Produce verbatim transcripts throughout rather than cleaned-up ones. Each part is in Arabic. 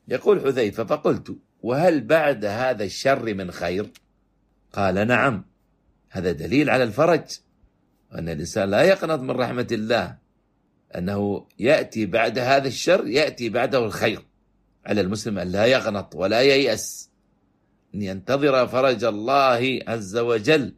يقول حذيفة: فقلت: وهل بعد هذا الشر من خير؟ قال: نعم. هذا دليل على الفرج، أن الإنسان لا يقنط من رحمة الله، أنه يأتي بعد هذا الشر يأتي بعده الخير. على المسلم أن لا يقنط ولا ييأس، أن ينتظر فرج الله عز وجل،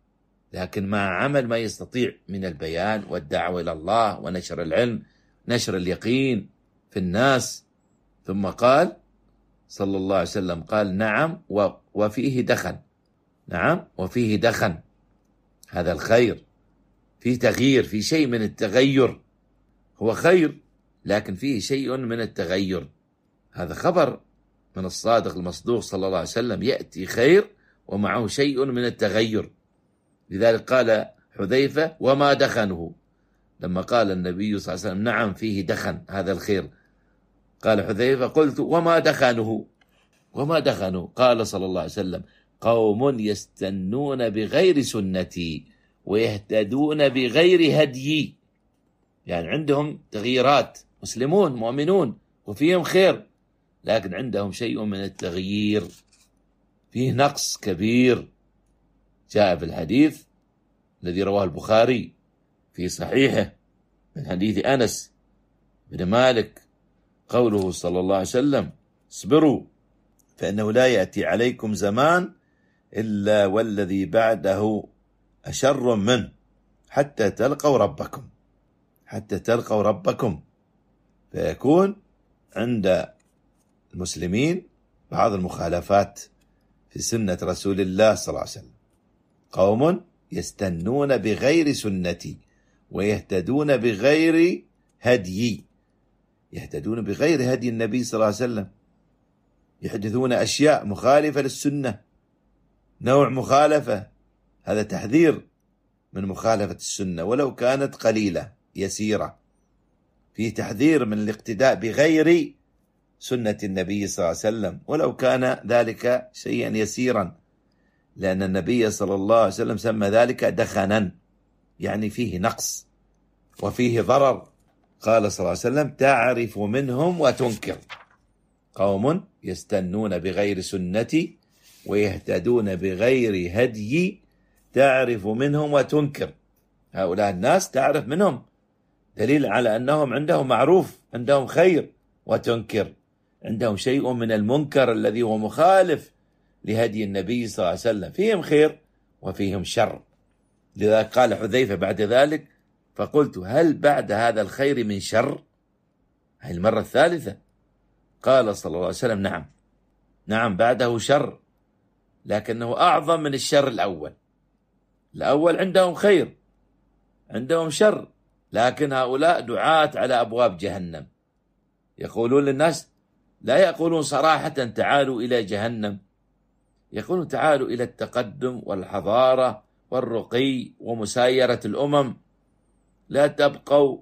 لكن مع عمل ما يستطيع من البيان والدعوة إلى الله ونشر العلم، نشر اليقين في الناس. ثم قال صلى الله عليه وسلم، قال: نعم وفيه دخن. نعم وفيه دخن، هذا الخير فيه تغيير، في شيء من التغير، هو خير لكن فيه شيء من التغير. هذا خبر من الصادق المصدوق صلى الله عليه وسلم، يأتي خير ومعه شيء من التغير. لذلك قال حذيفة: وما دخنه. لما قال النبي صلى الله عليه وسلم: نعم فيه دخن، هذا الخير، قال حذيفة: قلت: وما دخنه؟ وما دخنه؟ قال صلى الله عليه وسلم: قوم يستنون بغير سنتي ويهتدون بغير هديي. يعني عندهم تغييرات، مسلمون مؤمنون وفيهم خير، لكن عندهم شيء من التغيير، فيه نقص كبير. جاء في الحديث الذي رواه البخاري في صحيحه من حديث أنس بن مالك، قوله صلى الله عليه وسلم: اصبروا فإنه لا يأتي عليكم زمان إلا والذي بعده أشر منه حتى تلقوا ربكم، حتى تلقوا ربكم. فيكون عند المسلمين بعض المخالفات في سنة رسول الله صلى الله عليه وسلم. قوم يستنون بغير سنتي ويهتدون بغير هديي، يهتدون بغير هدي النبي صلى الله عليه وسلم، يحدثون أشياء مخالفة للسنة، نوع مخالفة. هذا تحذير من مخالفة السنة ولو كانت قليلة يسيرة، فيه تحذير من الاقتداء بغير سنة النبي صلى الله عليه وسلم ولو كان ذلك شيئا يسيرا، لأن النبي صلى الله عليه وسلم سمى ذلك دخنا، يعني فيه نقص وفيه ضرر. قال صلى الله عليه وسلم: تعرف منهم وتنكر. قوم يستنون بغير سنتي ويهتدون بغير هدي، تعرف منهم وتنكر. هؤلاء الناس تعرف منهم، دليل على أنهم عندهم معروف، عندهم خير، وتنكر عندهم شيء من المنكر الذي هو مخالف لهدي النبي صلى الله عليه وسلم، فيهم خير وفيهم شر. لذلك قال حذيفة بعد ذلك: فقلت: هل بعد هذا الخير من شر؟ هذه المرة الثالثة. قال صلى الله عليه وسلم: نعم، نعم بعده شر، لكنه أعظم من الشر الأول. الأول عندهم خير، عندهم شر، لكن هؤلاء دعاة على أبواب جهنم، يقولون للناس، لا يقولون صراحة تعالوا إلى جهنم، يقولون تعالوا إلى التقدم والحضارة والرقي ومسايرة الأمم، لا تبقوا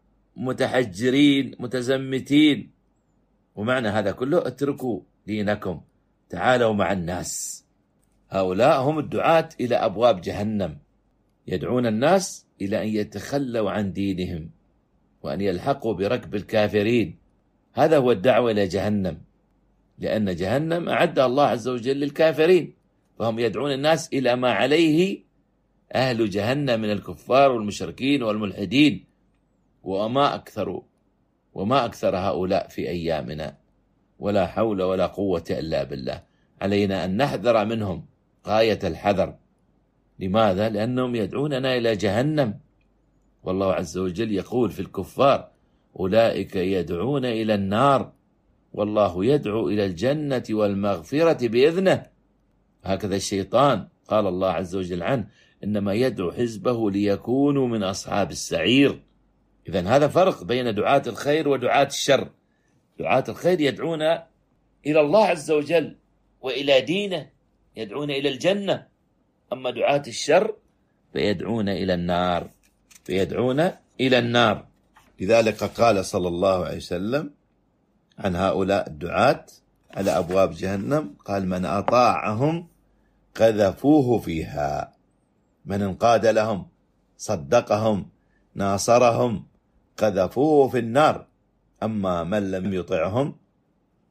متحجرين متزمتين. ومعنى هذا كله: اتركوا دينكم، تعالوا مع الناس. هؤلاء هم الدعاة إلى أبواب جهنم، يدعون الناس إلى أن يتخلوا عن دينهم وأن يلحقوا بركب الكافرين. هذا هو الدعوة إلى جهنم، لأن جهنم أعدها الله عز وجل للكافرين، فهم يدعون الناس إلى ما عليه أهل جهنم من الكفار والمشركين والملحدين. وما أكثر وما أكثر هؤلاء في أيامنا، ولا حول ولا قوة إلا بالله. علينا أن نحذر منهم غاية الحذر. لماذا؟ لأنهم يدعوننا إلى جهنم، والله عز وجل يقول في الكفار: أولئك يدعون إلى النار والله يدعو إلى الجنة والمغفرة بإذنه. هكذا الشيطان قال الله عز وجل عنه: إنما يدعو حزبه ليكونوا من أصحاب السعير. إذن هذا فرق بين دعاة الخير ودعاة الشر. دعاة الخير يدعون إلى الله عز وجل وإلى دينه، يدعون إلى الجنة. أما دعاة الشر فيدعون إلى النار، فيدعون إلى النار. لذلك قال صلى الله عليه وسلم عن هؤلاء الدعاة على أبواب جهنم، قال: من أطاعهم قذفوه فيها، من انقاد لهم صدقهم ناصرهم قذفوه في النار، أما من لم يطعهم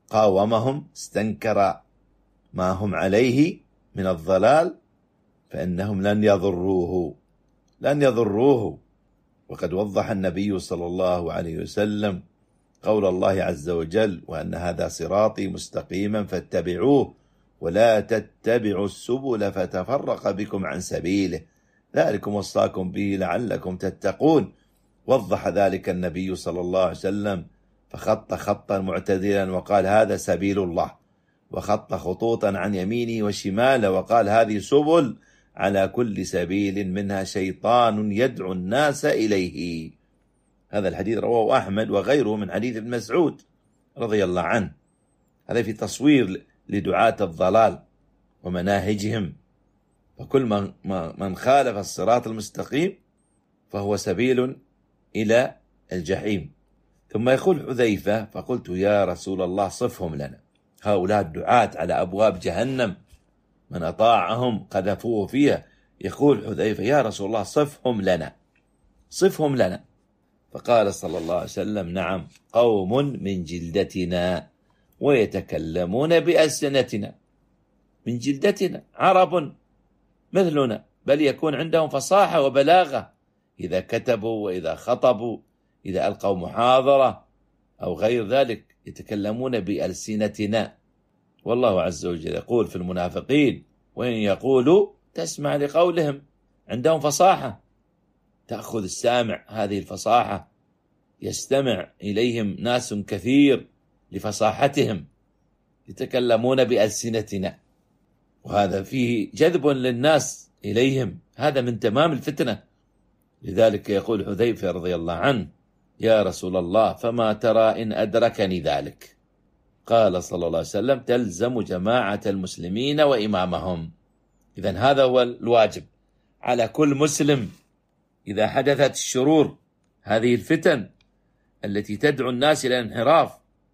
قاومهم استنكر ما هم عليه من الضلال فإنهم لن يضروه لن يضروه وقد وضح النبي صلى الله عليه وسلم قول الله عز وجل: وأن هذا صراطي مستقيما فاتبعوه ولا تتبعوا السبل فتفرق بكم عن سبيله ذلكم وصاكم به لعلكم تتقون. وضح ذلك النبي صلى الله عليه وسلم فخط خطا معتدلا وقال: هذا سبيل الله، وخط خطوطا عن يمينه وشماله وقال: هذه سبل، على كل سبيل منها شيطان يدعو الناس إليه. هذا الحديث رواه أحمد وغيره من حديث ابن مسعود رضي الله عنه. هذا في تصوير لدعاة الضلال ومناهجهم، فكل من, من خالف الصراط المستقيم فهو سبيل إلى الجحيم. ثم يقول حذيفة: فقلت يا رسول الله صفهم لنا، هؤلاء الدعاة على أبواب جهنم من أطاعهم قذفوه فيها. يقول حذيفة: يا رسول الله صفهم لنا صفهم لنا. فقال صلى الله عليه وسلم: نعم، قوم من جلدتنا ويتكلمون بألسنتنا. من جلدتنا، عرب مثلنا، بل يكون عندهم فصاحة وبلاغة إذا كتبوا وإذا خطبوا، إذا ألقوا محاضرة أو غير ذلك يتكلمون بألسنتنا. والله عز وجل يقول في المنافقين: وإن يقولوا تسمع لقولهم. عندهم فصاحة تأخذ السامع هذه الفصاحة، يستمع إليهم ناس كثير لفصاحتهم، يتكلمون بألسنتنا، وهذا فيه جذب للناس إليهم، هذا من تمام الفتنة. لذلك يقول حذيفة رضي الله عنه: يا رسول الله فما ترى إن أدركني ذلك؟ قال صلى الله عليه وسلم: تلزم جماعة المسلمين وإمامهم. إذن هذا هو الواجب على كل مسلم إذا حدثت الشرور، هذه الفتن التي تدعو الناس إلى الانحراف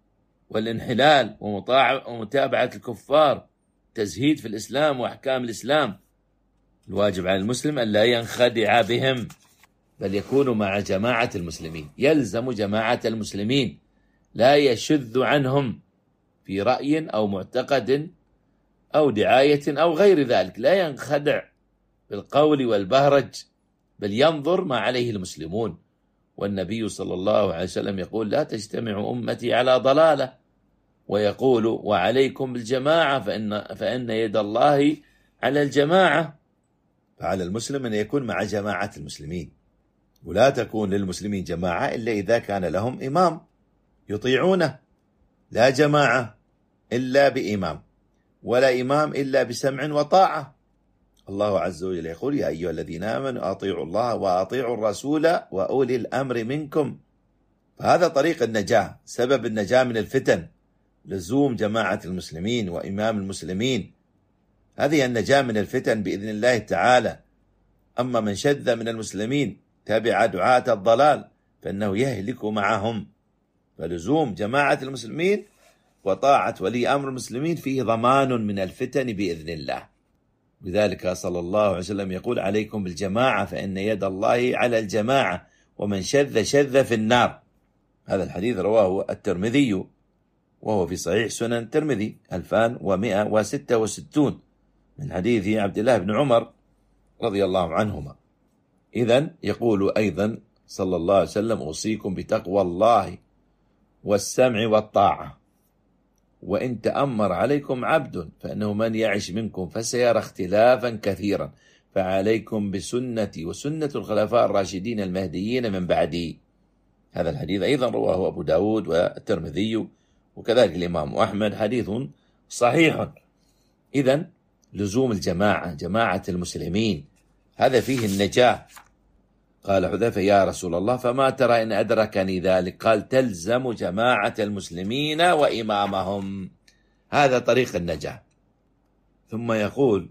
والانحلال ومتابعة الكفار، تزهيد في الإسلام وأحكام الإسلام، الواجب على المسلم أن لا ينخدع بهم، بل يكون مع جماعة المسلمين، يلزم جماعة المسلمين، لا يشذ عنهم في رأي أو معتقد أو دعاية أو غير ذلك، لا ينخدع بالقول والبهرج، بل ينظر ما عليه المسلمون. والنبي صلى الله عليه وسلم يقول: لا تجتمع أمتي على ضلالة، ويقول: وعليكم بالجماعة فإن, فإن يد الله على الجماعة. فعلى المسلم أن يكون مع جماعة المسلمين، ولا تكون للمسلمين جماعة إلا إذا كان لهم إمام يطيعونه، لا جماعة إلا بإمام، ولا إمام إلا بسمع وطاعة. الله عز وجل يقول: يا أيها الذين آمنوا أطيعوا الله وأطيعوا الرسول وأولي الأمر منكم. فهذا طريق النجاة، سبب النجاة من الفتن، لزوم جماعة المسلمين وإمام المسلمين، هذه النجاة من الفتن بإذن الله تعالى. أما من شذ من المسلمين تبع دعاة الضلال فإنه يهلك معهم. فلزوم جماعة المسلمين وطاعة ولي أمر المسلمين فيه ضمان من الفتن بإذن الله. لذلك صلى الله عليه وسلم يقول: عليكم بالجماعة فإن يد الله على الجماعة، ومن شذ شذ في النار. هذا الحديث رواه الترمذي وهو في صحيح سنن الترمذي ألفان ومئة وستة وستون من حديث عبد الله بن عمر رضي الله عنهما. إذن يقول أيضا صلى الله عليه وسلم: أوصيكم بتقوى الله والسمع والطاعة، وإن تأمر عليكم عبد فإنه من يعش منكم فسيرى اختلافا كثيرا، فعليكم بسنتي وسنة الخلفاء الراشدين المهديين من بعدي. هذا الحديث أيضا رواه أبو داود والترمذي وكذلك الإمام أحمد، حديث صحيح. إذن لزوم الجماعة، جماعة المسلمين، هذا فيه النجاة. قال حذيفة: يا رسول الله فما ترى إن أدركني ذلك؟ قال: تلزم جماعة المسلمين وإمامهم. هذا طريق النجاة. ثم يقول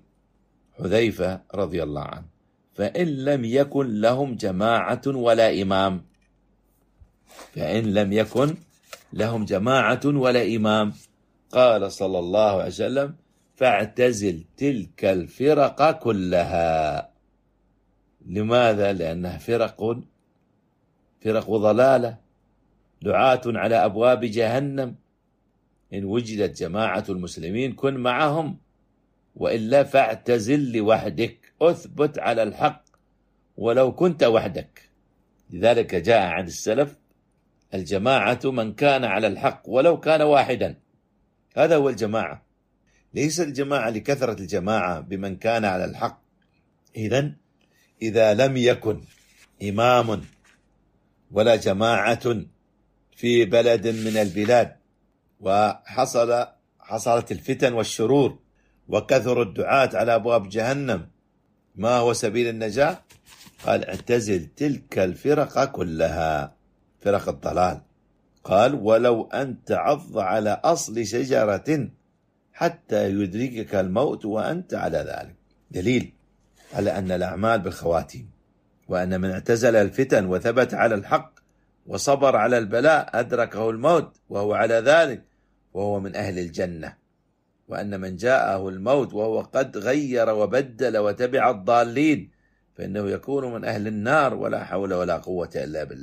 حذيفة رضي الله عنه: فإن لم يكن لهم جماعة ولا إمام، فإن لم يكن لهم جماعة ولا إمام، قال صلى الله عليه وسلم: فاعتزل تلك الفرق كلها. لماذا؟ لأنها فرق فرق ضلالة، دعاة على أبواب جهنم، إن وجدت جماعة المسلمين كن معهم، وإلا فاعتزل لوحدك، أثبت على الحق ولو كنت وحدك. لذلك جاء عن السلف: الجماعة من كان على الحق ولو كان واحدا. هذا هو الجماعة، ليس الجماعة لكثرة الجماعة بمن كان على الحق. إذن إذا لم يكن إمام ولا جماعة في بلد من البلاد، وحصل حصلت الفتن والشرور، وكثر الدعاة على أبواب جهنم، ما هو سبيل النجاة؟ قال: اعتزل تلك الفرق كلها، فرق الضلال. قال: ولو أن تعض على أصل شجرة حتى يدركك الموت وأنت على ذلك. دليل على أن الأعمال بالخواتيم، وأن من اعتزل الفتن وثبت على الحق وصبر على البلاء أدركه الموت وهو على ذلك، وهو من أهل الجنة. وأن من جاءه الموت وهو قد غير وبدل وتبع الضالين فإنه يكون من أهل النار، ولا حول ولا قوة إلا بالله.